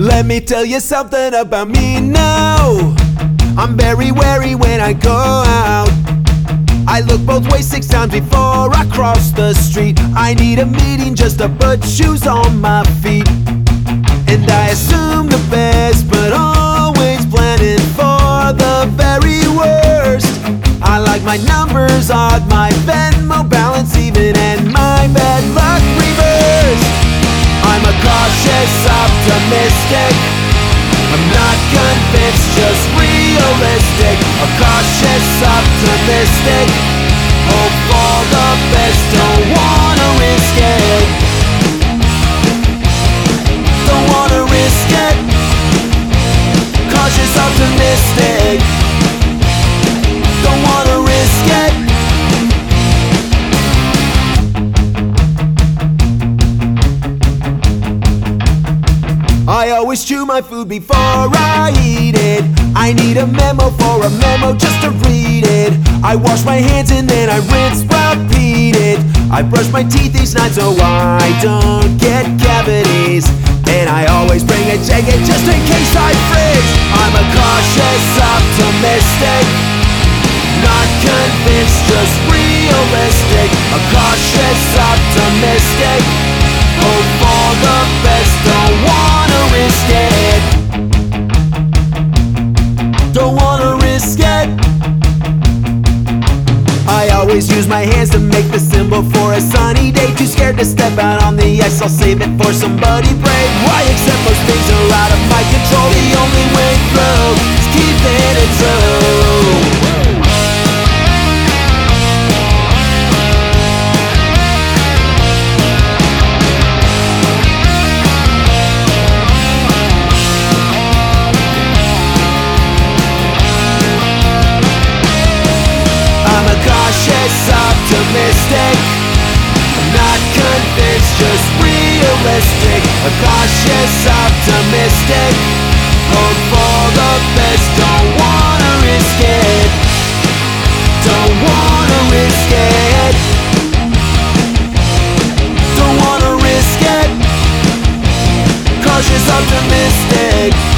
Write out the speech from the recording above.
Let me tell you something about me now. I'm very wary when I go out. I look both ways 6 times before I cross the street. I need a meeting just to put shoes on my feet. And I assume the best, but always planning for the very worst. I like my numbers odd, my Venmo balance even, and my bad luck reversed. I'm a cautious optimistic. I'm not convinced, just realistic. A cautious optimistic. Hope for the best, don't wanna risk it. Don't wanna risk it. Cautious optimistic. Don't wanna risk it. I always chew my food before I eat it. I need a memo for a memo just to read it. I wash my hands and then I rinse, repeat it. I brush my teeth each night so I don't get cavities. And I always bring a jacket just in case I freeze. I'm a cautious optimistic. Not convinced, just realistic. A cautious optimistic. Hope for the best, don't wanna risk it. Don't wanna risk it. I always use my hands to make the symbol for a sunny day. Too scared to step out on the ice, I'll save it for somebody brave. Why accept most things are out of my control? The only way through is keeping it true. Cautious optimistic. I'm not convinced, just realistic. A cautious optimistic. Hope for the best, don't wanna risk it. Don't wanna risk it. Don't wanna risk it. Cautious optimistic.